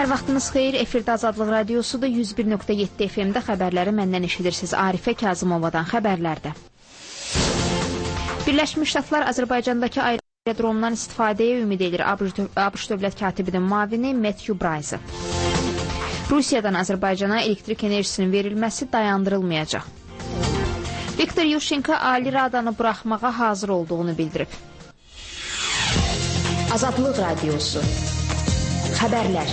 Hər vaxtınız xeyir, efirdə Azadlıq Radiosu'da 101.7 FM-də xəbərləri məndən eşidirsiniz. Arifə Kazımovadan xəbərlərdə. Birləşmiş Ştatlar Azərbaycandakı aerodromdan istifadəyə ümid edir. ABŞ dövlət katibinin müavini Matthew Bryce. Rusiyadan Azərbaycana elektrik enerjisinin verilməsi dayandırılmayacaq. Viktor Yushchenko Ali Radanı buraxmağa hazır olduğunu bildirib. Azadlıq Radiosu. Xəbərlər.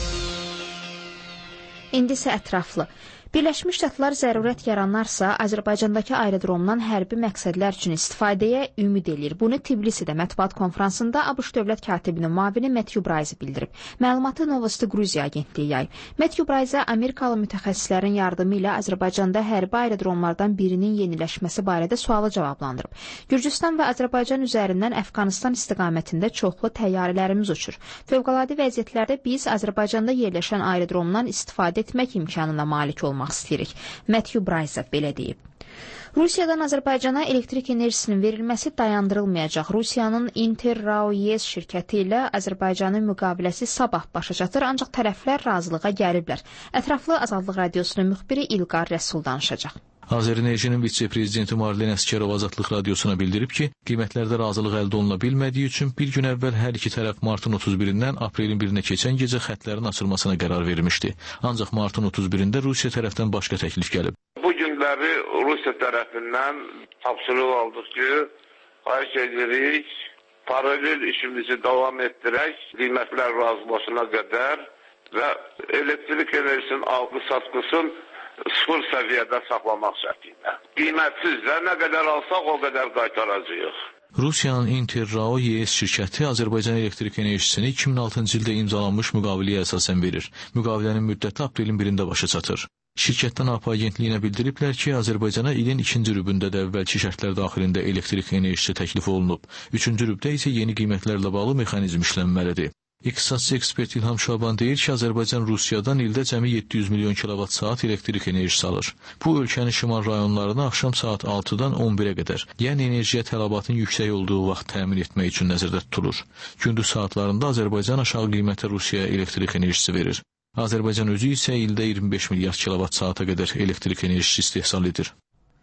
İndi isə ətraflı. Birləşmiş Ştatlar zərurət yaranarsa, Azərbaycandakı aerodromdan hərbi məqsədlər üçün istifadəyə ümid edir. Bunu Tbilisidə mətbuat konfransında ABŞ dövlət katibinin müavini Matthew Bryce bildirib. Məlumatı Novosti Gruziya agentliyi yayıb. Matthew Bryce Amerikalı mütəxəssislərin yardımı ilə Azərbaycanda hərbi aerodromlardan birinin yeniləşməsi barədə sualı cavablandırıb. Gürcüstan və Azərbaycan üzərindən Əfqanistan istiqamətində çoxlu təyyarələrimiz uçur. Fövqəladə vəziyyətlərdə biz Azərbaycanda yerləşən aerodromdan istifadə etmək imkanına malik olmaq istəyirik. Matthew Bryce belə deyib. Rusiyadan Azərbaycana elektrik enerjisinin verilməsi dayandırılmayacaq. Rusiyanın Interraoyez şirkəti ilə Azərbaycanın müqaviləsi sabah başa çatır, ancaq tərəflər razılığa gəliblər. Ətraflı Azadlıq Radiosunun müxbiri İlqar Rəsul danışacaq. Azərenerjinin vitse-prezidenti Marlen Əsgərov Azadlıq Radiosuna bildirib ki, qiymətlərdə razılıq əldə oluna bilmədiyi üçün bir gün əvvəl hər iki tərəf martın 31-dən aprelin 1-nə keçən gecə xətlərin açılmasına qərar vermişdi. Ancaq martın 31-də Rusiya tərəfdən başqa təklif gəlib. Bu günləri Rusiya tərəfindən tapşırıq aldıq ki, xahiş edirik, paralel işimizi davam etdirək, qiymətlər razılaşana qədər və elektrik enerjisinin alqı-satqısın sıfır səviyyədə saxlamaq şərtilə. Qiymətsiz də nə qədər alsaq o qədər qaytaracağıq. Rusiyanın Interraoyez şirkəti Azərbaycan elektrik enerjisini 2006-cı ildə imzalanmış müqaviləyə əsasən verir. Müqavilənin müddəti aprelin 1-də başa çatır. Şirkətdən AP agentliyinə bildiriblər ki, Azərbaycana ilin 2-ci rübündə də əvvəlki şərtlər daxilində elektrik enerjisi təklif olunub. 3-cü rübdə isə yeni qiymətlərlə bağlı mexanizm işlənməlidir. İqtisadçı ekspert İlham Şaban deyir ki, Azərbaycan Rusiyadan ildə cəmi 700 milyon kilovat-saat elektrik enerjisi alır. Bu, ölkənin şimal rayonlarına axşam saat 6-dan 11-ə qədər, yəni enerjiyə tələbatın yüksək olduğu vaxt təmin etmək üçün nəzərdə tutulur. Gündüz saatlarında Azərbaycan aşağı qiymətə Rusiyaya elektrik enerjisi verir. Azərbaycan özü isə ildə 25 milyard kilovat-saata qədər elektrik enerjisi istehsal edir.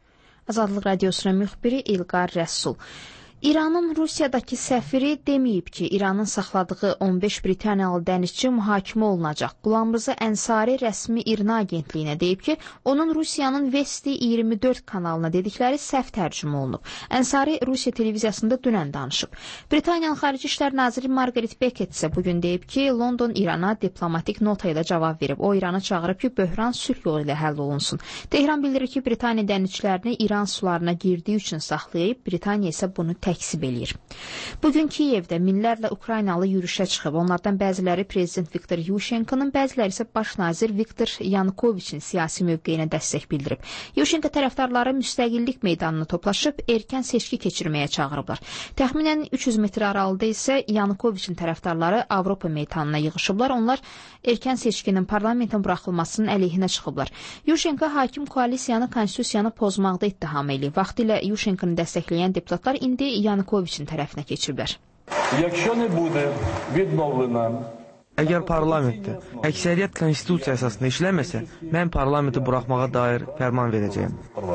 Azadlıq Radiosunun müxbiri İlqar Rəsul. İranın Rusiyadakı səfiri deməyib ki, İranın saxladığı 15 Britaniyalı dənizçi mühakimə olunacaq. Qulamriza Ənsari rəsmi İRNA agentliyinə deyib ki, onun Rusiyanın Vesti 24 kanalına dedikləri səhv tərcümə olunub. Ənsari Rusiya televiziyasında dünən danışıb. Britaniyanın Xarici İşlər Naziri Margaret Beckett isə bugün deyib ki, London İrana diplomatik nota ilə cavab verib. O, İranı çağırıb ki, böhran sülh yolu ilə həll olunsun. Tehran bildirir ki, Britaniya dənizçilərini İran sularına girdiyi üçün saxlayıb, Britaniya isə bunu təksib eləyir. Bugün Kiyevdə minlərlə Ukraynalı yürüşə çıxıb. Onlardan bəziləri Prezident Viktor Yushchenkonun, bəziləri isə Baş nazir Viktor Yanukoviçin siyasi mövqeyinə dəstək bildirib. Yushchenko tərəfdarları müstəqillik meydanına toplaşıb, erkən seçki keçirməyə çağırıblar. Təxminən 300 metr aralıda isə Yanukoviçin tərəfdarları Avropa meydanına yığışıblar. Onlar erkən seçkinin parlamentin buraxılmasının əleyhinə çıxıblar. Yushchenko hakim koalisiyanı konstitusiyanı pozmaqda ittiham eləyib. Vaxtilə Yushchenkonu dəstəkləyən deputatlar indi Yanukoviçin tərəfinə keçiblər. Əgər parlamentdə əksəriyyət konstitusiya əsasında işləməsə, mən parlamenti buraxmağa dair fərman verəcəyim.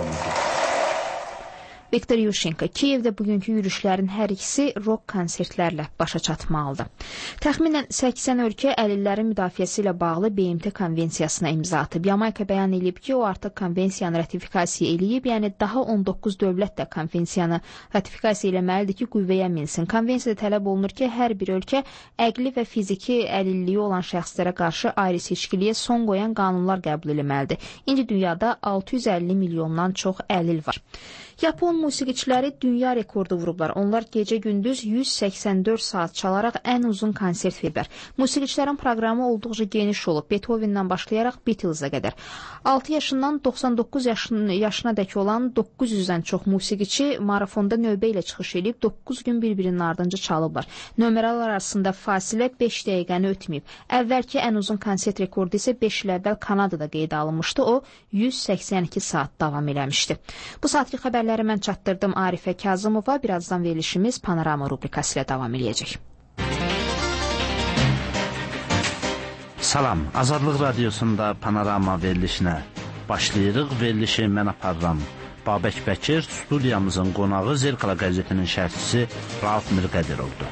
Viktor Yushchenko Kiyevdə bugünkü yürüşlərin hər ikisi rock konsertlərlə başa çatmalıdır. Təxminən 80 ölkə əlillərin müdafiəsi ilə bağlı BMT konvensiyasına imza atıb. Yamayka bəyan edib ki, o artıq konvensiyanı ratifikasiya eləyib, yəni daha 19 dövlət də konvensiyanı ratifikasiya eləməlidir ki, qüvvəyə minsin. Konvensiyada tələb olunur ki, hər bir ölkə əqli və fiziki əlilliyi olan şəxslərə qarşı ayrı seçkiliyə son qoyan qanunlar qəbul etməlidir. İndi dünyada 650 milyondan çox əlil var. Yapon musiqiçiləri dünya rekordu vurublar. Onlar gecə-gündüz 184 saat çalaraq ən uzun konsert veriblər. Musiqiçilərin proqramı olduqca geniş olub. Beethoven'dan başlayaraq Beatles'a qədər. 6 yaşından 99 yaşına dək olan 900-dən çox musiqiçi marafonda növbə ilə çıxış edib 9 gün bir-birinin ardınca çalıblar. Nömrələr arasında fasilə 5 dəqiqəni ötməyib. Əvvəlki ən uzun konsert rekordu isə 5 il əvvəl Kanadada qeydə alınmışdı. O 182 saat davam eləmişdi. Bu saatki xəbərlər mən çatdırdım Arifə Kazımova. Birazdan verilişimiz Panorama rubrikası ilə davam edəcək. Salam, Azadlıq Radiosunda Panorama verilişinə başlayırıq. Verilişi mən aparıram. Babək Bəkir, studiyamızın qonağı Zerkala qəzetinin şərhçisi Rauf Mirqədirovdur.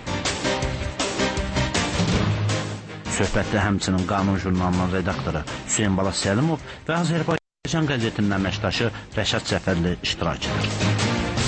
Söhbətdə həmçinin Qanun jurnalının redaktoru Hüseyin Bala Səlimov və Azərbaycan qəzetinin əməkdaşı Rəşad Cəfərli iştirak edir.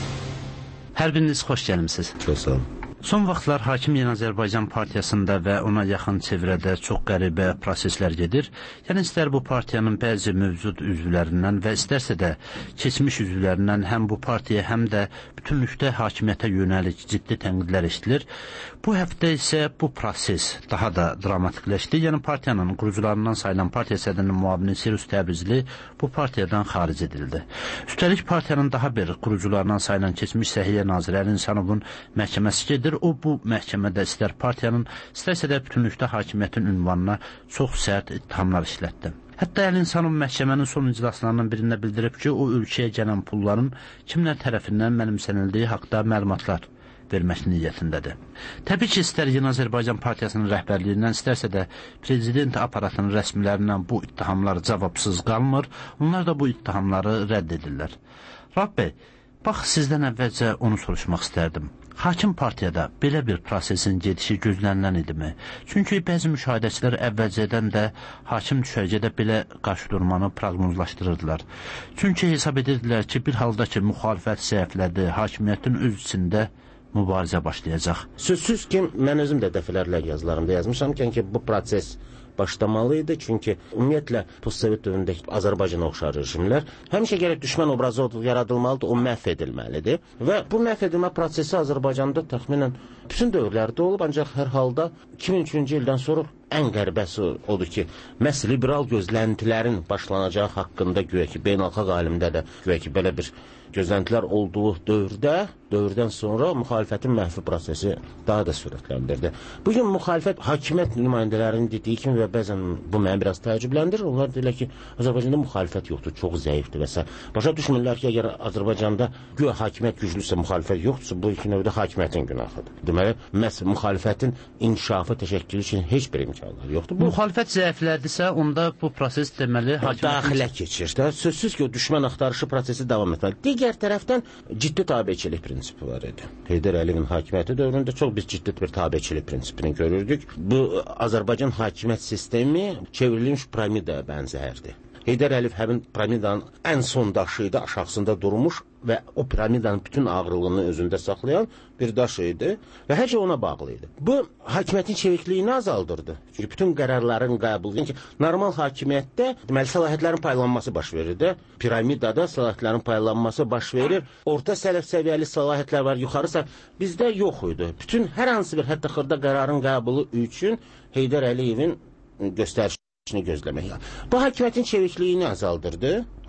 Hər biriniz xoş gəlmisiniz. Çox sağ olun. Son vaxtlar Hakim Yeni Azərbaycan partiyasında və ona yaxın çevrədə çox qəribə proseslər gedir. Yəni, istər bu partiyanın bəzi mövcud üzvlərindən və istərsə də keçmiş üzvlərindən həm bu partiya, həm də bütünlükdə hakimiyyətə yönəlik ciddi tənqidlər eşidilir. Bu həftə isə bu proses daha da dramatikləşdi. Yəni, partiyanın qurucularından sayılan partiya sədrinin müavini Sirus Təbrizli bu partiyadan xaric edildi. Üstəlik partiyanın daha bir qurucularından sayılan keçmiş Səhiyyə naziri Əli İnsanovun məhkəməsi gedir. O, bu məhkəmədə istər partiyanın, istərsə də bütünlükdə hakimiyyətin ünvanına çox sərt ittihamlar işlətdi. Hətta Əli İnsanov məhkəmənin son iclaslarından birində bildirib ki, o ölkəyə gələn pulların kimlər tərəfindən mənimsənildiyi haqda məlumatlar vermək niyyətindədir. Təbii ki, istər Yeni Azərbaycan partiyasının rəhbərliyindən, istərsə də prezident aparatının rəsmilərindən bu ittihamlar cavabsız qalmır, onlar da bu ittihamları rədd edirlər. Rauf bəy, bax, sizdən əvvəlcə onu soruşmaq istərdim. Hakim partiyada belə bir prosesin gedişi gözlənilən idimi? Çünki bəzi müşahidəçilər əvvəlcədən də hakim düşərgədə belə qarşıdurmanı proqnozlaşdırırdılar. Çünki hesab edirdilər ki, bir halda ki, müxalifət zəiflədi, hakimiyyətin öz içində mübarizə başlayacaq. Sözsüz ki, mən özüm də dəfələrlə yazılarımda yazmışam ki, bu proses başlamalıydı. Çünki ümumiyyətlə postsovet dövründəki Azərbaycana oxşar rejimlər həmişə gərək düşmən obrazı yaradılmalıdır, o məhv edilməlidir. Və bu məhv edilmə prosesi Azərbaycanda təxminən bütün dövrlərdə olub, ancaq hər halda 2003-cü ildən sonra ən qəribəsi odur ki, məhz liberal gözləntilərin başlanacağı haqqında güya ki, beynəlxalq alimdə də güya ki, belə bir gözləntilər olduğu dövrdən sonra müxalifətin məhvi prosesi daha da sürətləndirdi. Bugün müxalifət hakimiyyət nümayəndələrinin dediyi kimi və bəzən bu məni biraz təəccübləndirir. Onlar deyirlər ki, Azərbaycanda müxalifət yoxdur, çox zəifdir və s. Başa düşmürlər ki, əgər Azərbaycanda güya hakimiyyət güclüsə, müxalifət yoxdursa, bu iki növdə hakimiyyətin günahıdır. Deməli, məhz müxalifətin inkişafı, təşəkkülü üçün heç bir imkanları yoxdur. Müxalifət zəiflərdirsə, onda bu proses deməli daxilə keçir. Sözsüz ki, o düşmən axtarışı prosesi davam etməli. Digər tərəfdən ciddi tabeçilik prinsipi var idi. Heydər Əliyevin hakimiyyəti dövründə çox biz ciddi bir tabeçilik prinsipini görürdük. Bu Azərbaycan hakimiyyət sistemi çevrilmiş piramidaya bənzərdi. Heydər Əliyev həmin piramidanın ən son daşı idi, aşağısında durmuş və o piramidanın bütün ağırlığını özündə saxlayan bir daş idi və hər şey ona bağlı idi. Bu, hakimiyyətin çevikliyini azaldırdı. Çünki bütün qərarların qəbulu, yəni ki, normal hakimiyyətdə deməli, səlahiyyətlərin paylanması baş verir. Piramidada səlahiyyətlərin paylanması baş verir. Orta səviyyəli səlahiyyətlər var, yuxarı bizdə yox idi. Bütün hər hansı bir hətta xırda qərarın qəbulu üçün Heydər Əliyevin göstərişini gözləmək. Bu hakimiyyətin çevikliyini azaldırdı.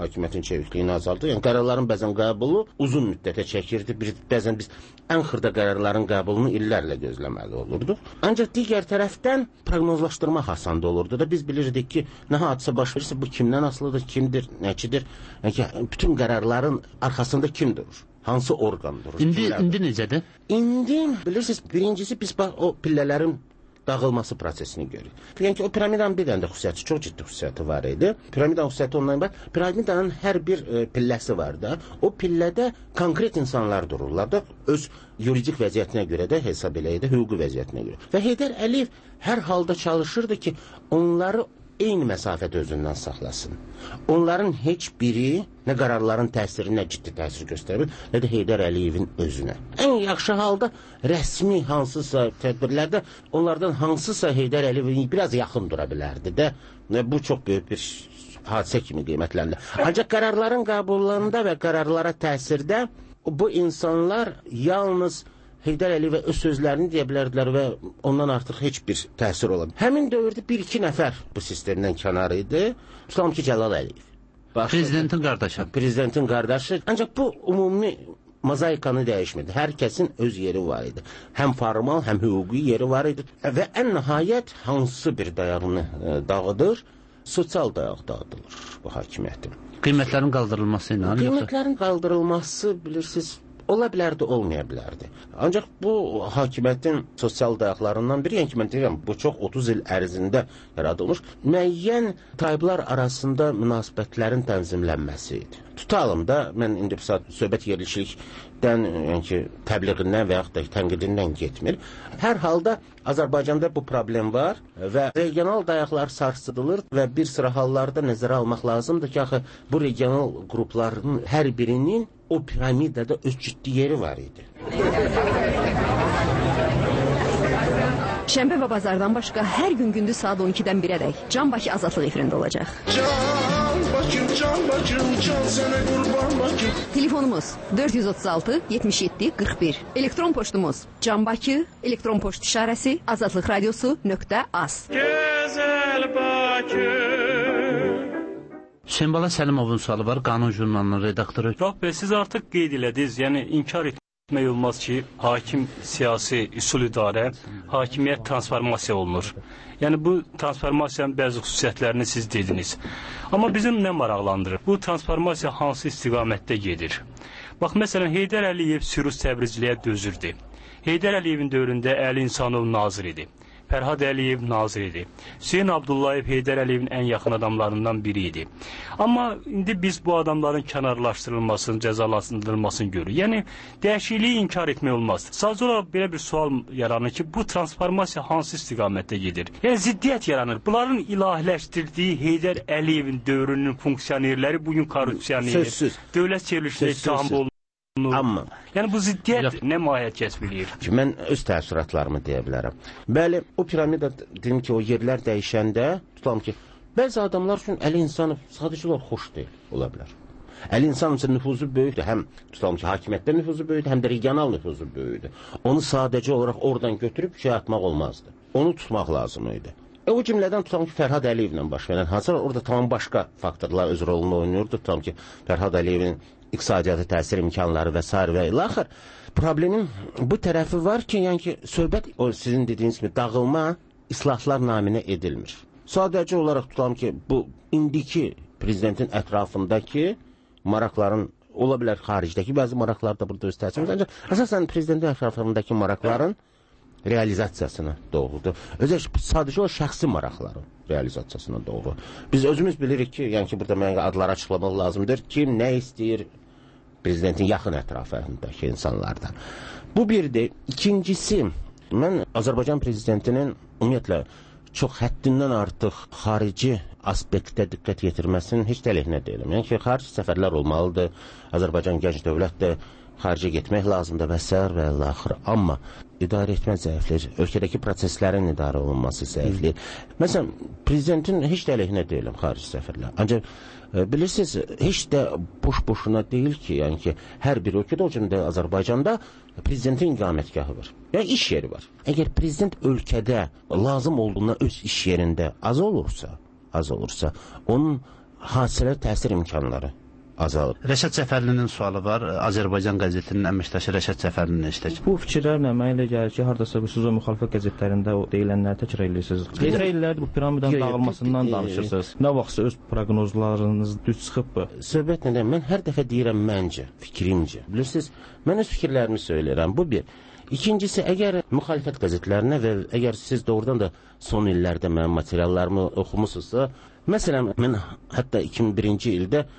Yəni qərarların bəzən qəbulu uzun müddətə çəkirdi. Bəzən biz ən xırda qərarların qəbulunu illərlə gözləməli olurduq. Ancaq digər tərəfdən proqnozlaşdırmaq asan olurdu da biz bilirdik ki, nə hadisə baş verirsə bu kimdən asılıdır, kimdir, nəçidir? Yəni bütün qərarların arxasında kim durur? Hansı orqan durur? İndi necədir? İndi bilirsiniz, birincisi biz o pillələrin dağılması prosesini görürük. Yəni ki, o piramidanın bir dənə də xüsusiyyəti, çox ciddi xüsusiyyəti var idi. Piramidanın xüsusiyyəti ondan ibarət, piramidanın hər bir pilləsi var da, o pillədə konkret insanlar dururlar da, öz yuridik vəziyyətinə görə də hesab eləyədə, hüquqi vəziyyətinə görə. Və Heydər Əliyev hər halda çalışırdı ki, onları eyni məsafədə özündən saxlasın. Onların heç biri nə qararların təsiri, nə ciddi təsir göstərir, nə də Heydər Əliyevin özünə. Ən yaxşı halda rəsmi hansısa tədbirlərdə onlardan hansısa Heydər Əliyevin biraz yaxın dura bilərdi də. Bu çox böyük bir hadisə kimi qiymətləndi. Ancaq qərarların qəbullarında və qərarlara təsirdə bu insanlar yalnız Heydər Əliyevə öz sözlərini deyə bilərdilər və ondan artıq heç bir təsir ola. Həmin dövrdə bir-iki nəfər bu sistemdən kənar idi. Tutalım ki, Cəlal Əliyev. Prezidentin qardaşı. Prezidentin qardaşı. Ancaq bu ümumi mozaikanı dəyişmədi. Hər kəsin öz yeri var idi. Həm formal, həm hüquqi yeri var idi. Və ən nəhayət hansı bir dayağını dağıdır? Sosial dayaq dağıdılır bu hakimiyyətin. Qiymətlərin qaldırılması ilə? Qiymətlərin qaldırılması, bilirsiniz, Ola bilərdi, olmaya bilərdi. Ancaq bu hakimiyyətin sosial dayaqlarından biri, yəni ki, mən deyirəm, bu çox 30 il ərzində yaradılmış müəyyən tayblar arasında münasibətlərin tənzimlənməsi idi. Tutalım da, mən indi söhbət yerləşikdən, yəni ki, təbliğindən və yaxud da tənqidindən getmir. Hər halda Azərbaycanda bu problem var və regional dayaqlar sarsıdılır və bir sıra hallarda nəzərə almaq lazımdır ki, axı, bu regional qrupların hər birinin o piramidada öz ciddi yeri var idi. Şənbə və bazardan başqa hər gün gündüz saat 12-dən 1-ədək Can Bakı Azadlıq efirində olacaq. Can Bakım, can sənə qurban Bakım. Telefonumuz 436 77 41. Elektron poçtumuz canbakı, elektron poçt işarəsi azadlıqradiosu.az. Gözəl Bakım. Hüseynbala Səlimovun sualı var, Qanun jurnalının redaktoru. Rəf bəy, siz artıq qeyd elədiniz, yəni inkar etmək olmaz ki, hakim siyasi üsul idarə, hakimiyyət transformasiya olunur. Yəni bu transformasiyanın bəzi xüsusiyyətlərini siz dediniz. Amma bizim nə maraqlandırır? Bu transformasiya hansı istiqamətdə gedir? Bax, məsələn, Heydər Əliyev Sürus Təbrizliyə dözürdü. Heydər Əliyevin dövründə Əli İnsanov nazir idi. Fərhad Əliyev nazir idi. Hüseyn Abdullayev Heydər Əliyevin ən yaxın adamlarından biri idi. Amma indi biz bu adamların kənarlaşdırılmasını, cəzalandırılmasını görürük. Yəni, dəyişikliyi inkar etmək olmaz. Sadəcə olaraq belə bir sual yaranır ki, bu transformasiya hansı istiqamətdə gedir? Yəni, ziddiyyət yaranır. Bunların ilahiləşdirdiyi Heydər Əliyevin dövrünün funksionerləri bugün korrupsiyaner, dövlət çevrilişində ittiham olunur. Amma, yəni bu ziddiyyət nə mahiyyət kəsb eləyir? Mən öz təəssüratlarımı deyə bilərəm. Bəli, o piramida, dedim ki, o yerlər dəyişəndə, tutalım ki, bəzi adamlar üçün Əli İnsanov sadəcə olaraq xoş deyil, ola bilər. Əli İnsanov üçün nüfuzu böyükdür, həm tutalım ki, hakimiyyətdə nüfuzu böyükdür, həm də regional nüfuzu böyükdür. Onu sadəcə olaraq oradan götürüb şey atmaq olmazdı. Onu tutmaq lazım idi. O cümlədən tutalım ki, Fərhad Əliyevlə baş verən hadisələr orada tamam başqa faktorlar öz rolunu oynuyordu. Tutalım ki, Fərhad Əliyevin iqtisadiyyatı təsir imkanları və s. və ilaxır. Problemin bu tərəfi var ki, yəni ki, söhbət o sizin dediyiniz kimi dağılma islahatlar naminə edilmir. Sadəcə olaraq tutalım ki, bu indiki prezidentin ətrafındakı maraqların, ola bilər xaricdəki bəzi maraqlar da burada öz təsir. Ancaq əsasən prezidentin ətrafındakı maraqların realizasiyasına doğrudur. Sadəcə o şəxsi maraqların realizasiyasına doğru. Biz özümüz bilirik ki, yəni ki, burada mənə adları açıqlamaq lazımdır. Kim nə istəyir prezidentin yaxın ətrafındakı insanlardan. Bu birdir. İkincisi, mən Azərbaycan prezidentinin ümumiyyətlə çox həddindən artıq xarici aspektə diqqət yetirməsinin heç də əleyhinə deyiləm. Yəni ki, xarici səfərlər olmalıdır. Azərbaycan gənc dövlətdir. Xaricə getmək lazımdır və s. və l-axır. Amma idarə etmə zəiflir, ölkədəki proseslərin idarə olunması zəiflir. Məsələn, prezidentin heç də əleyhinə deyiləm xarici səfərlər. Ancaq bilirsiniz, heç də boş-boşuna deyil ki, yəni ki, hər bir ölkədə, o cümlədə Azərbaycanda prezidentin iqamətgahı var. Yəni iş yeri var. Əgər prezident ölkədə lazım olduğuna öz iş yerində az olursa, onun hadisələr təsir imkanları azalır. Rəşad Səfərlinin sualı var. Azərbaycan qəzetinin əməkdaşı Rəşad Səfərlinin iştirak. Bu fikirlərlə mənə elə gəlir ki, hardasa siz o müxalifət qəzetlərində o deyilənləri təkrar edirsiniz. Neçə illərdir bu piramidanın dağılmasından danışırsınız. Nə vaxtsa öz proqnozlarınız düz çıxıbmı? Söhbət nədir? Mən hər dəfə deyirəm məncə, fikrimcə. Bilirsiniz, mən öz fikirlərimi söyləyirəm. Bu bir. İkincisi, əgər müxalifət qəzetlərinə və əgər siz doğrudan da son illərdə mənim materiallarımı oxumusunuzsa, məsələn, mən hətta 2001-ci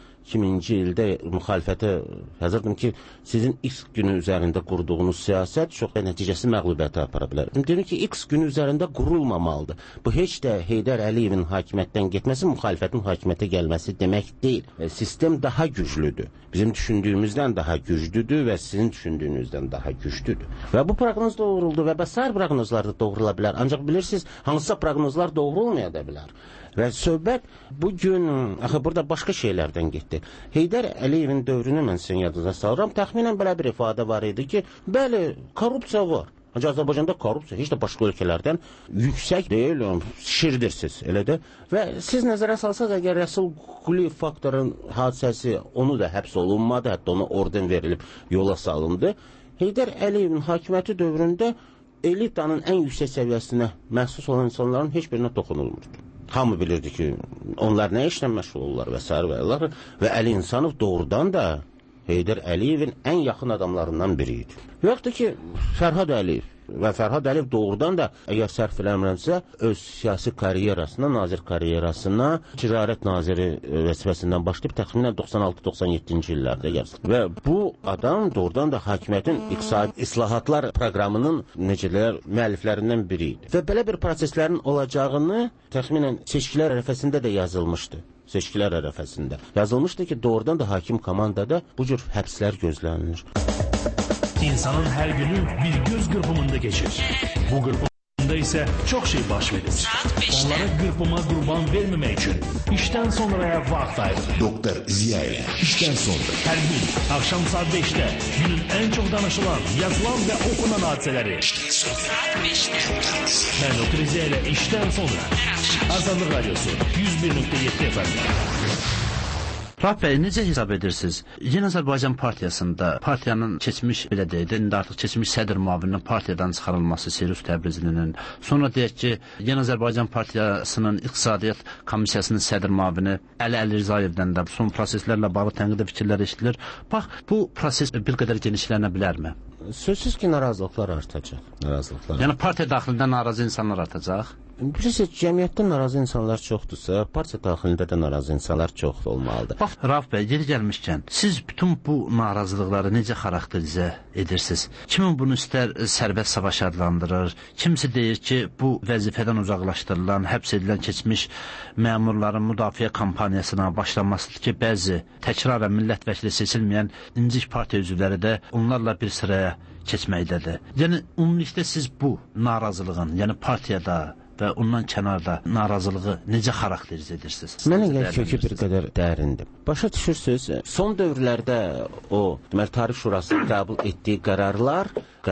ildə müxalifətə yazırdım ki, sizin X günü üzərində qurduğunuz siyasət çox nəticəsi məğlubiyyətə apara bilər. Dedim ki, X günü üzərində qurulmamalıdır. Bu heç də Heydər Əliyevin hakimiyyətdən getməsi, müxalifətin hakimiyyətə gəlməsi demək deyil. Sistem daha güclüdür. Bizim düşündüyümüzdən daha güclüdür və sizin düşündüyünüzdən daha güclüdür. Və bu proqnoz doğruldu və bəsair proqnozlar da doğrula bilər. Ancaq bilirsiniz, hansısa proqnozlar doğrulmaya da bilər. Və söhbət bugün, axı burada başqa şeylərdən getdi. Heydər Əliyevin dövrünü mən sizin yadınıza salıram. Təxminən belə bir ifadə var idi ki, bəli, korrupsiya var. Ancaq Azərbaycanda korrupsiya heç də başqa ölkələrdən yüksək deyil, şirdirsiz, elə də. Və siz nəzərə salsaq, əgər Rəsul Quliyev faktorun hadisəsi, onu da həbs olunmadı, hətta ona orden verilib yola salındı. Heydər Əliyevin hakimiyyəti dövründə elitanın ən yüksək səviyyəsinə məxsus olan insanların heç birinə toxunulmurdu. Hamı bilirdi ki, onlar nə işlə məşğul olurlar və s. və Əli İnsanov doğrudan da Heydər Əliyevin ən yaxın adamlarından biri idi. Yoxdur ki, Fərhad Əliyev və Fərhad Əliyev doğrudan da əgər sərf eləmirəmsə öz siyasi karyerasına, nazir karyerasına Ticarət naziri vəzifəsindən başlayıb təxminən 96-97-ci illərdə gəlsin. Və bu adam doğrudan da hakimiyyətin iqtisadi islahatlar proqramının necələr müəlliflərindən biri idi. Və belə bir proseslərin olacağını təxminən seçkilər ərəfəsində də yazılmışdı. Seçkilər ərəfəsində yazılmışdı ki, doğrudan da hakim komandada bu cür həbslər gözlənilir. İnsanın her günü bir göz qırpımında geçir. Bu qırpımında ise çok şey baş verir. Onlara qırpıma qurban vermemek için işten sonraya vaxt ayırır. Doktor Ziya ile işten sonra. Her gün akşam saat 5'te günün en çok danışılan, yazılan ve okunan hadiseleri. Ben Doktor Ziya ile işten sonra. Azadlık Radyosu 101.7 FM. Rauf bəy, necə hesab edirsiniz? Yeni Azərbaycan Partiyasında partiyanın keçmiş, belə deyək, indi artıq keçmiş sədr müavininin partiyadan çıxarılması Sirus Təbrizlinin, sonra deyək ki, Yeni Azərbaycan Partiyasının İqtisadiyyat Komissiyasının sədr müavini Əli Əlirzaevdən də son proseslərlə bağlı tənqid fikirlər eşidilir. Bax, bu proses bir qədər genişlənə bilərmi? Sözsüz ki, narazılıqlar artacaq. Yəni partiya daxilində narazı insanlar artacaq? Bilirsiniz, cəmiyyətdə narazı insanlar çoxdursa, partiya daxilində də narazı insanlar çox olmalıdır. Bax, Rauf bəy, yeri gəlmişkən, siz bütün bu narazılıqları necə xarakterizə edirsiniz? Kimin bunu istər sərbəst savaş adlandırır, kimisi deyir ki, bu vəzifədən uzaqlaşdırılan, həbs edilən keçmiş məmurların müdafiə kampaniyasına başlanmasıdır ki, bəzi təkrarən millət vəkili seçilməyən incik partiya üzvləri də onlarla bir sıraya keçməkdədir. Yəni, ümumilikdə siz bu narazılığın, yəni partiyada və ondan kənarda narazılığı necə xarakterizə edirsiniz? Mənə gəlir kökü bir qədər dərindir. Başa düşürsünüz, son dövrlərdə o, deməli, Tarix Şurasının qəbul etdiyi qərarlar,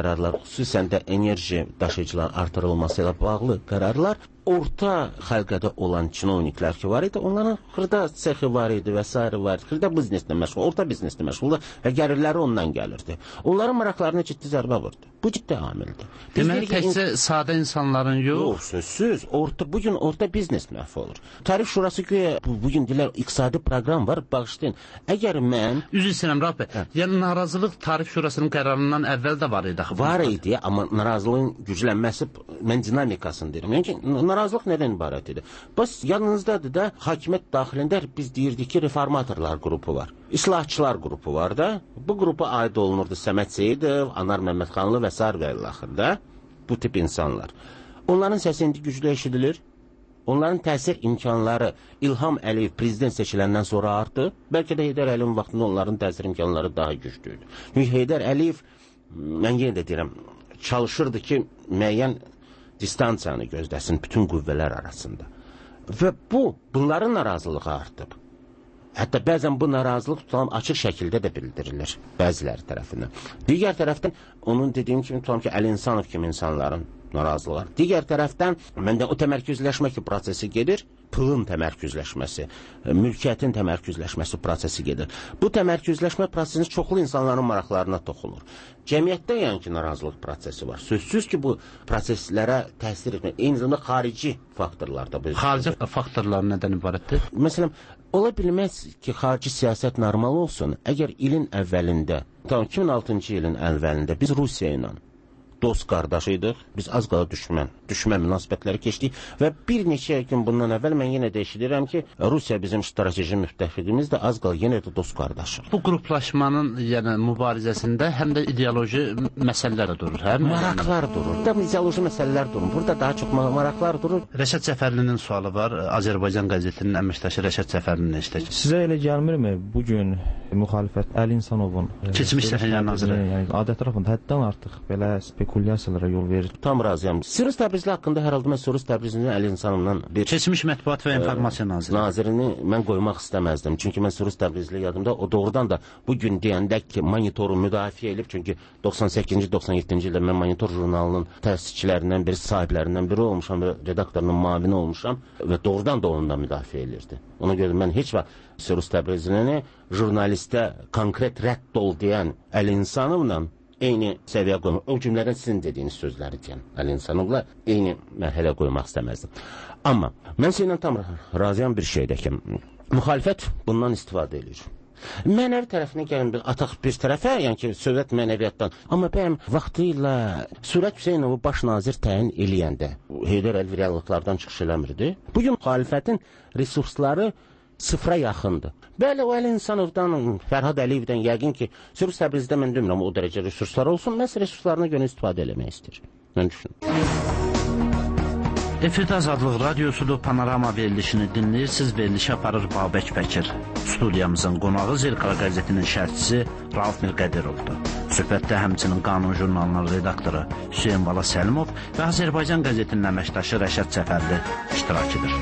xüsusən də enerji daşıyıcılar artırılması ilə bağlı qərarlar, orta xəlqədə olan çinovniklər ki var idi, onların xırda sexi var idi və s. var idi, xırda bizneslə məşğul, orta bizneslə məşğul və gəlirləri ondan gəlirdi. Onların maraqlarına ciddi zərbə vurdu. Bu ciddi amildir. Deməli, təkcə sadə insanların yox. Sözsüz, bugün orta biznes məhv olur. Tarix Şurası güya, bugün deyirlər, iqtisadi proqram var, bağışlayın. Əgər mən... Üzr istəyirəm, Rauf bəy, yəni narazılıq Tarix Şurasının qərarından əvvəl də var idi. Var idi, amma narazılığın güclənməsi, mən dinamikasını deyirəm. Yəni, narazılıq nədən ibarət idi? Bəs yanınızdadır da, hakimiyyət daxilində biz deyirdik ki, reformatorlar qrupu var. İslahçılar qrupu var da, bu qrupa aid olunurdu Səməd Seyidov, Anar Məmmədxanlı və s. və ilaxırda, bu tip insanlar. Onların səsi indi güclü eşidilir. Onların təsir imkanları İlham Əliyev prezident seçiləndən sonra artdı. Bəlkə də Heydər Əliyevin vaxtında onların təsir imkanları daha güclüydü. Çünki Heydər Əliyev, mən yenə də deyirəm, çalışırdı ki, müəyyən distansiyanı gözləsin bütün qüvvələr arasında. Və bunların narazılığı artıb. Hətta bəzən bu narazılıq açıq şəkildə də bildirilir bəziləri tərəfindən. Digər tərəfdən, onun dediyim kimi, ki, Əli İnsanov kimi insanların narazılıqlar. Digər tərəfdən, məndə o təmərküzləşmə ki, prosesi gedir, pulun təmərküzləşməsi, mülkiyyətin təmərküzləşməsi prosesi gedir. Bu təmərküzləşmə prosesinin çoxlu insanların maraqlarına toxunur. Cəmiyyətdə yəni ki, narazılıq prosesi var. Sözsüz ki, bu proseslərə təsir etmək, eyni zamanda xarici faktorlar da. Xarici faktorlar nədən ibarətdir? Məsələn, ola bilməz ki, xarici siyasət normal olsun, əgər ilin əvvəlində, 2006-cı ilin əvvəlində biz Rusiya ilə dost qardaşıydıq, biz az qala düşmən münasibətləri keçdik və bir neçə gün bundan əvvəl mən yenə də eşidirəm ki, Rusiya bizim strateji müttəfiqimiz də az qala yenə də dost qardaşıq. Bu qruplaşmanın yəni mübarizəsində həm də ideoloji məsələlər durur, hə? Maraqlar durur. Da ideoloji məsələlər durur. Burada daha çox maraqlar durur. Rəşad Cəfərlinin sualı var. Azərbaycan qəzetinin əməkdaşı Rəşad Cəfərlinin işdə. Sizə elə gəlmirmi bu gün müxalifət Əli İnsanovun keçmiş Səfər naziri, yəni adət tərəfindən həddən artıq belə spekulyasiyalara yol verir. Tam razıyam. Sirus Təbrizli haqqında hər halda mən Sirus Təbrizlinin Əli İnsanovdan bir keçmiş mətbuat və informasiya nazirini mən qoymaq istəməzdim. Çünki mən Sirus Təbrizli yadımda o doğrudan da bu gün deyəndə ki, monitoru müdafiə edib, çünki 98-ci 97-ci ildə mən Monitor jurnalının təsisçilərindən biri, sahiblərindən biri olmuşam və redaktorunun mavini olmuşam və doğrudan da onunla müdafiə edirdi. Ona görə mən heç vaxt Sirus Təbrizlini jurnalistə konkret rədd ol deyən Əli İnsanovla eyni səviyyə qoymaq. O cümlədən sizin dediyiniz sözləri deyən Əli İnsanovla eyni mərhələ qoymaq istəməzdim. Amma mən seninlə tam razıyam bir şeydə ki, müxalifət bundan istifadə edir. Mənəvi tərəfinə gəlin ataq bir tərəfə, yəni ki, Sovet mənəviyyatdan. Amma bəyəm vaxtı ilə Surət Hüseynovu baş nazir təyin eləyəndə Heydər Əliyev reallıqlardan çıxış eləmirdi. Bugün müxalifətin resursları sıfıra yaxındır. Bəli, o Əli İnsanovdan, Fərhad Əliyevdən yəqin ki, Sürüs Təbrizdə mən demirəm o dərəcə resurslar olsun, məhz resurslarına görə istifadə eləmək istəyir. Mən düşünürəm. Efirdə Azadlıq Radiosudur, Panorama verilişini dinləyirsiniz, verilişi aparır Babək Bəkir. Studiyamızın qonağı Zirqara qəzetinin şərhçisi Rauf Mirqədirovdur. Söhbətdə həmçinin Qanun jurnalının redaktoru Hüseyin Vala Səlimov və Azərbaycan qəzetinin əməkdaşı Rəşad Səfərli iştirak edir.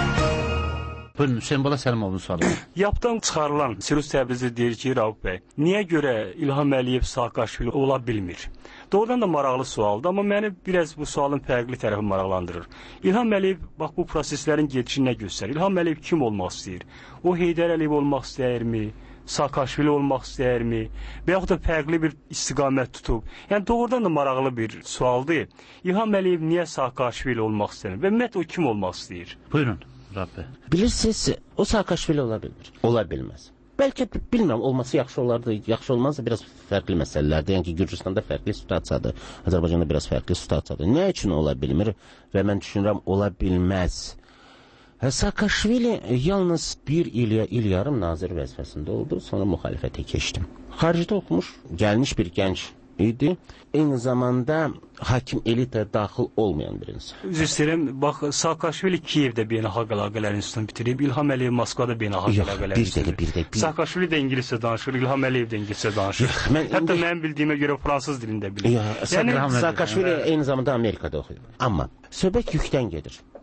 Buyurun, Hüseyin Vala Səlimovun sualı. Yapdan çıxarılan Sirus Təbrizi deyir ki, Rauf bəy, niyə görə İlham Əliyev Saakashvili ola bilmir? Doğrudan da maraqlı sualdır, amma məni biraz bu sualın fərqli tərəfi maraqlandırır. İlham Əliyev, bax bu proseslərin gedişini nə göstərir? İlham Əliyev kim olmaq istəyir? O Heydər Əliyev olmaq istəyirmi? Saakashvili olmaq istəyirmi? Və yaxud da fərqli bir istiqamət tutub? Yəni doğrudan da maraqlı bir sualdır. İlham Əliyev niyə Saakashvili olmaq istəyir? Və ümumiyyətlə o kim olmaq istəyir? Buyurun, Rabbi. Bilirsiniz, o Saakashvili ola bilmir. Ola bilməz. Bəlkə bilmirəm, olması yaxşı olardı, yaxşı olmazsa biraz fərqli məsələlərdir. Yəni ki, Gürcüstanda fərqli situasiyadır, Azərbaycanda biraz fərqli situasiyadır. Nə üçün ola bilmir və mən düşünürəm, ola bilməz. Saakashvili yalnız bir il yarım nazir vəzifəsində oldu, sonra müxalifətə keçdim. Xaricdə oxumuş, gəlmiş bir gənc idi. Eyni zamanda hakim elitaya daxil olmayan bir insan. Üzr istəyirəm, bax, Saakashvili Kiyevdə beynəlxalq əlaqələr institutunu bitirib, İlham Əliyev Moskvada beynəlxalq əlaqələr institutunu bitirib. Saakashvili də ingiliscə danışır, İlham Əliyev də ingiliscə danışır. Hətta mənim bildiyimə görə fransız dilində bilir. Saakashvili eyni zamanda Amerikada oxuyur. Amma söhbət yükdən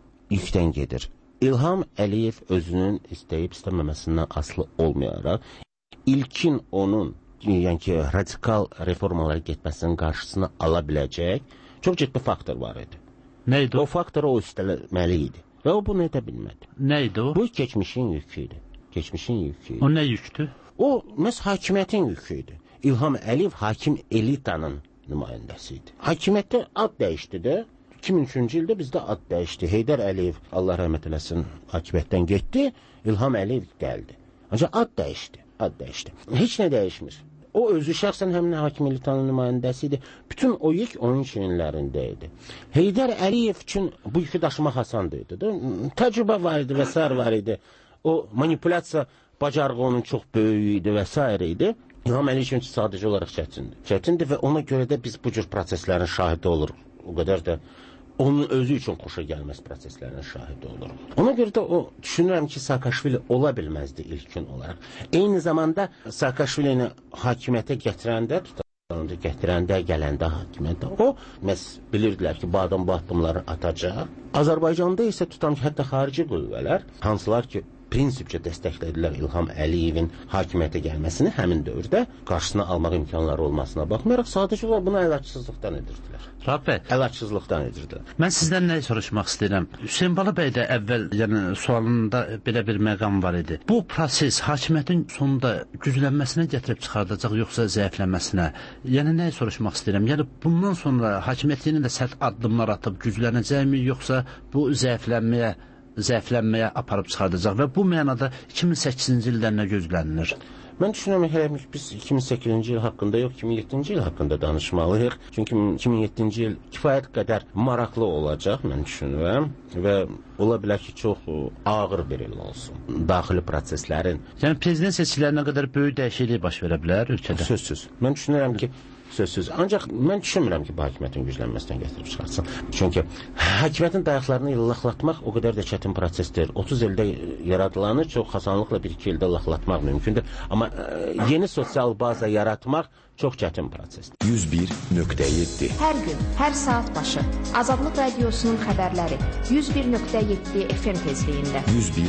gedir. İlham Əliyev özünün istəyib istəməməsindən asılı olmayaraq ilkin onun yəni ki, radikal reformalara getməsinin qarşısını ala biləcək çox ciddi faktor var idi. Nə idi o? O faktoru o üstələməli idi və o bunu edə bilmədi. Nə idi o? Bu keçmişin yükü idi. O nə yükdür? O, məhz hakimiyyətin yükü idi. İlham Əliyev hakim elitanın nümayəndəsi idi. Hakimiyyətdə ad dəyişdi də. 2003-cü ildə bizdə ad dəyişdi. Heydər Əliyev, Allah rəhmət eləsin, hakimiyyətdən getdi. İlham Əliyev gəldi. Ancaq ad dəyişdi. Heç nə dəyişmir. O özü şəxsən həmin hakim elitanın nümayəndəsi idi. Bütün o yük onun çiyinlərində idi. Heydər Əliyev üçün bu yükü daşımaq asandı. Təcrübə var idi və s. var idi. O manipulyasiya bacarığı onun çox böyük idi və s. idi. İlham Əliyev üçün sadəcə olaraq çətindir və ona görə də biz bu cür proseslərin şahidi oluruq. O qədər də onun özü üçün xoşa gəlməz proseslərin şahidi olur. Ona görə də o düşünürəm ki, Saakashvili ola bilməzdi ilkin olaraq. Eyni zamanda Saakashvilini hakimiyyətə gətirəndə, gələndə hakimiyyətə o bilirdilər ki, bu adam bu addımları atacaq. Azərbaycanda isə tutan ki, hətta xarici qüvvələr, hansılar ki, prinsipcə dəstəklədilər İlham Əliyevin hakimiyyətə gəlməsini həmin dövrdə qarşısına almaq imkanları olmasına baxmayaraq sadəcə olaraq bunu əlacsızlıqdan edirdilər. Rabbi, əlacsızlıqdan edirdilər. Mən sizdən nə soruşmaq istəyirəm? Hüseyin Bala bəy də əvvəl, yəni sualında belə bir məqam var idi. Bu proses hakimiyyətin sonunda güclənməsinə gətirib çıxardacaq, yoxsa zəifləməsinə? Yəni nə soruşmaq istəyirəm? Yəni bundan sonra hakimiyyət yenə də sərt addımlar atıb güclənəcəkmi, yoxsa bu zəiflənməyə aparıb çıxardacaq və bu mənada 2008-ci ildən nə gözlənilir? Mən düşünürəm ki, biz 2008-ci il haqqında yox, 2007-ci il haqqında danışmalıyıq. Çünki 2007-ci il kifayət qədər maraqlı olacaq, mən düşünürəm və ola bilər ki, çox ağır bir il olsun. Daxili proseslərin. Yəni prezident seçkilərinə qədər böyük dəyişiklik baş verə bilər ölkədə? Sözsüz. Mən düşünürəm ki, sözsüz. Ancaq mən düşünmürəm ki, bu hakimiyyətin güclənməsindən gətirib çıxartsın. Çünki hakimiyyətin dayaqlarını illahlatmaq o qədər də çətin prosesdir. 30 ildə yaradılanı çox asanlıqla 1-2 ildə illahlatmaq mümkündür. Amma yeni sosial baza yaratmaq çox çətin prosesdir. 101.7 Hər gün, hər saat başı Azadlıq Radiosunun xəbərləri 101.7 FM tezliyində.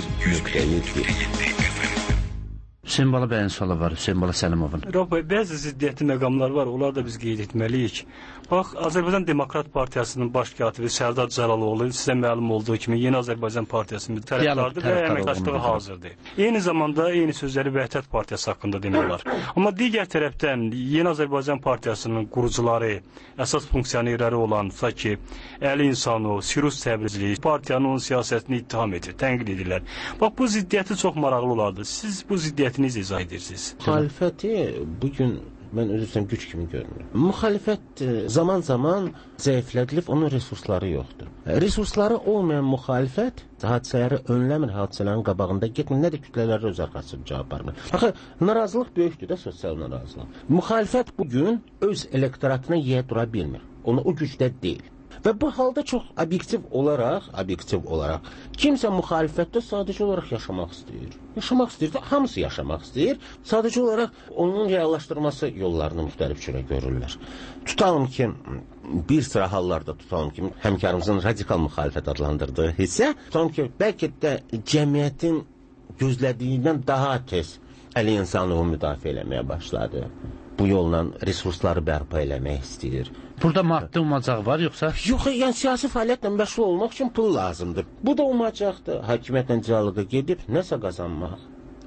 101.7 Hüseyin Bala bəyin sualı var, Hüseyin Bala Səlimovun. Rabbi, bəzi ziddiyyətli məqamlar var, onlar da biz qeyd etməliyik. Bax, Azərbaycan Demokrat Partiyasının baş katibi Sərdar Cəlaloğlu sizə məlum olduğu kimi Yeni Azərbaycan Partiyasının tərəfdardır və əməkdaşlığı hazırdır. Eyni zamanda eyni sözləri Vəhdət Partiyası haqqında demək olar. Amma digər tərəfdən Yeni Azərbaycan Partiyasının qurucuları, əsas funksionerləri olan Saki, Əli İnsanov, Sirus Təbrizli partiyanın onun siyasətini ittiham edir, tənqid edirlər. Bax, bu ziddiyyəti çox maraqlı olardı. Siz bu ziddiyyəti müxalifətiniz izah edirsiniz? Müxalifəti bugün mən özüm güc kimi görmürəm. Müxalifət zaman-zaman zəiflədilib, onun resursları yoxdur. Resursları olmayan müxalifət hadisələri önləmir, hadisələrin qabağında getmir, nə də kütlələrə öz arxasını cavab vermir. Axı, narazılıq böyükdür də, sosial narazılıq. Müxalifət bugün öz elektoratına yiyə dura bilmir. Ona o gücdə deyil. Və bu halda çox obyektiv olaraq kimsə müxalifətdə sadəcə olaraq yaşamaq istəyir. Yaşamaq istəyir də, hamısı yaşamaq istəyir. Sadəcə olaraq onun reallaşdırması yollarını müxtəlif cürə görürlər. Tutalım ki, bir sıra hallarda həmkarımızın radikal müxalifət adlandırdığı hissə, tutalım ki, bəlkə də cəmiyyətin gözlədiyindən daha tez əli insanı müdafiə eləməyə başladı. Bu yolla resursları bərpa eləmək istəyir. Burada maddi umacaq var, yoxsa? Yox, yəni siyasi fəaliyyətlə məşğul olmaq üçün pul lazımdır. Bu da umacaqdır. Hakimiyyətlə dialoqa gedib nəsə qazanmaq,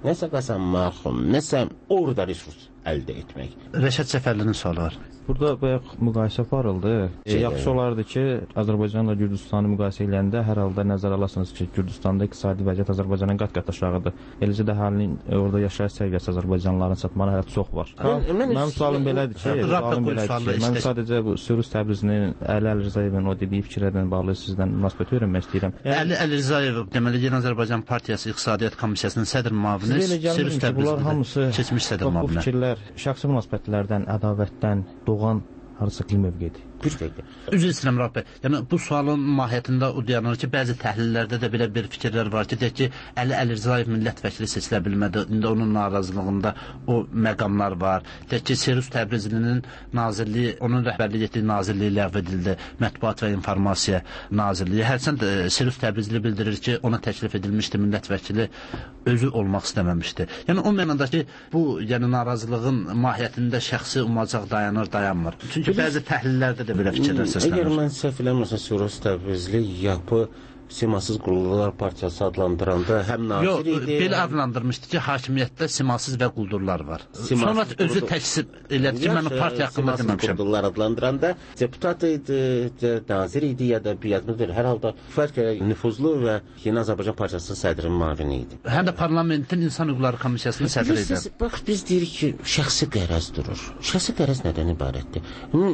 nəsə orada resurs əldə etmək. Rəşad Səfərlinin sualı var. Burada bayaq müqayisə aparıldı. Yaxşı olardı ki, Azərbaycanla Gürcüstanı müqayisə edəndə hər halda nəzərə alasınız ki, Gürcüstanda iqtisadi vəziyyət Azərbaycandan qat-qat aşağıdır. Eləcə də halinin orada yaşayış səviyyəsi Azərbaycanlıların çatmaları hələ çox var. Mənim sualım belədir ki, mən sadəcə bu Sürüs Təbrizinin Əli Əlrizayevin o dediyi fikirlərlə bağlı sizdən münasibət öyrənmək istəyirəm. Əli Əlrizayev, deməli, Yeni Azərbaycan Partiyası İqtisadiyyat Komissiyasının sədr müavini Sürüs Təbrizində keçmiş sədr müavini. Bu fikirlər şəxsi münasibətlərdən, ədavətdən doğan harısa bir mövqedir. Üzr istəyirəm Rauf bəy. Yəni bu sualın mahiyyətində o dayanır ki, bəzi təhlillərdə də belə bir fikirlər var ki, deyək ki, Əli Əlrizayev millət vəkili seçilə bilmədi. İndi onun narazılığında o məqamlar var. Deyək ki, Sürüs Təbrizlinin nazirliyi, onun rəhbərlik etdiyi nazirliyi ləğv edildi. Mətbuat və İnformasiya Nazirliyi. Hərçənd Sürüs Təbrizli bildirir ki, ona təklif edilmişdi, millət vəkili özü olmaq istəməmişdi. Yəni o mənada ki, bu yəni narazılığın mahiyyətində şəxsi umacaq dayanmır. Çünki bəzi təhlillərdə də belə fikirlər səslənir. Əgər mən səhv eləmirəmsə, Sürüs Təbrizli yapı Simasız Quldurlar Partiyası adlandıranda həm nazir idi. Belə adlandırmışdı ki, hakimiyyətdə simasız və quldurlar var. Sonra özü təksib elədi ki, mən o partiya haqqında deməmişəm. Simasız Quldurlar adlandıranda deputat idi, nazir idi ya da bir yazmıdır. Hər halda fərq nüfuzlu və Yeni Azərbaycan Partiyasının sədrinin müavini idi. Həm də parlamentin İnsan Hüquqları Komissiyasının sədri idi. Bax, biz deyirik ki, şəxsi qərəz durur. Şəxsi qərəz nədən ibarətdir?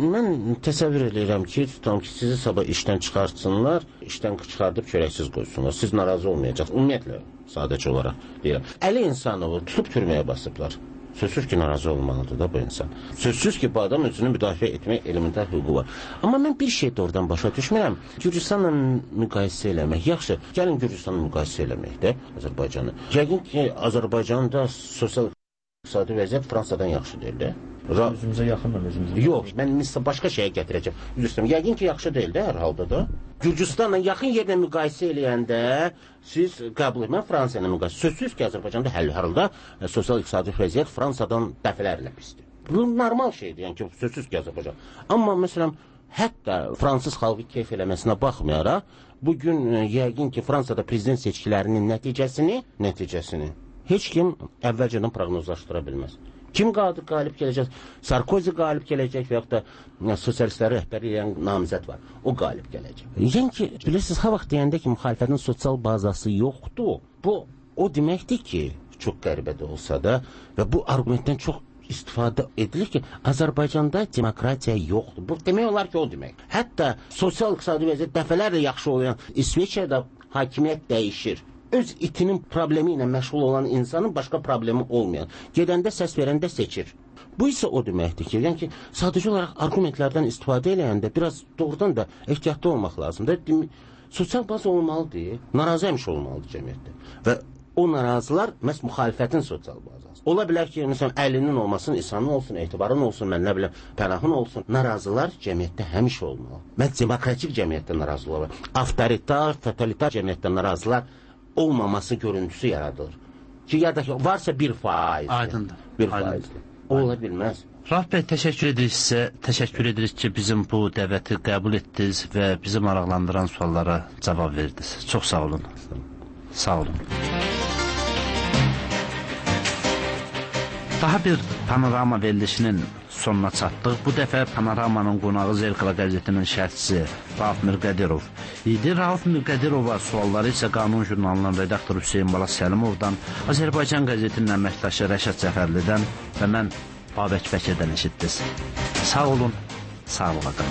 Mən təsəvvür edirəm ki, tutam ki, sizi sabah işdən çıxartsınlar, işdən çıxardıb çörəksiz qoysunlar. Siz narazı olmayacaqsınız. Ümumiyyətlə, sadəcə olaraq deyirəm. Əli insanovu tutub türməyə basıblar. Sözsüz ki, narazı olmalıdır da bu insan. Sözsüz ki, bu adam özünü müdafiə etmək elementar hüququ var. Amma mən bir şey də oradan başa düşmürəm. Gürcüstanla müqayisə eləmək. Yaxşı, gəlin Gürcüstanla müqayisə eləmək də Azərbaycanı. Yəqin ki, Azərbaycanda sosial iqtisadi vəziyyət Fransadan yaxşı deyil də. Özümüzə yaxındır, özümüzə. Yox, mən başqa şeyə gətirəcəm. Üzrüm, yəqin ki, yaxşı deyil də hər halda da. Gürcüstanla yaxın yerlə müqayisə eləyəndə siz qəbul etmə Fransa ilə müqayisə. Sözsüz ki, Azərbaycanda hər halda sosial-iqtisadi vəziyyət Fransadan dəfələrlə pisdir. Bu normal şeydir, yəni ki, sözsüz ki, Azərbaycan. Amma məsələn, hətta fransız xalqı keyf eləməsinə baxmayaraq, bugün yəqin ki, Fransada prezident seçkilərinin nəticəsini heç kim əvvəlcədən proqnozlaşdıra bilməz. Kim qalib gələcək? Sarkozy qalib gələcək və yaxud da sosialistləri rəhbərlik edən namizəd var. O qalib gələcək. Yəni ki, bilirsiniz, ha vaxt deyəndə ki, müxalifətin sosial bazası yoxdur. Bu, o deməkdir ki, çox qəribə də olsa da və bu argumentdən çox istifadə edilir ki, Azərbaycanda demokratiya yoxdur. Bu demək olar ki, o demək. Hətta sosial-iqtisadi vəziyyət dəfələrlə yaxşı olan İsveçrədə hakimiyyət dəyişir. Öz itinin problemi ilə məşğul olan insanın başqa problemi olmayan, gedəndə səs verəndə seçir. Bu isə o deməkdir ki, yəni ki, sadəcə olaraq argumentlərdən istifadə eləyəndə biraz doğrudan da ehtiyatlı olmaq lazımdır. Sosial baza olmalıdır, narazı həmişə olmalıdır cəmiyyətdə. Və o narazılar məhz müxalifətin sosial bazası. Ola bilər ki, məsələn, əlinin olmasın, İsa'nın olsun, etibarın olsun, mən nə biləm, pənahın olsun. Narazılar cəmiyyətdə həmişə olmalı. Mən demokratik cəmiyyətdə narazılar var. Avtoritar, totalitar cəmiyyətdə narazılar olmaması görüntüsü yaradılır. Ki, ya da ki, varsa 1%. Aydındır. 1%. Ola bilməz. Rauf bəy, təşəkkür edirik sizə. Təşəkkür edirik ki, bizim bu dəvəti qəbul etdiniz və bizi maraqlandıran suallara cavab verdiniz. Çox sağ olun. Sağ olun. Daha bir panorama verilişinin sonuna çatdıq. Bu dəfə Panoramanın qonağı Zerkala qəzetinin şərhçisi Rauf Mirqədirov idi. Rauf Mirqədirova sualları isə Qanun jurnalının redaktoru Hüseyin Bala Səlimovdan, Azərbaycan qəzetinin əməkdaşı Rəşad Cəfərlidən və mən Babək Bəkirdən eşitdiniz. Sağ olun, sağlığa qalın.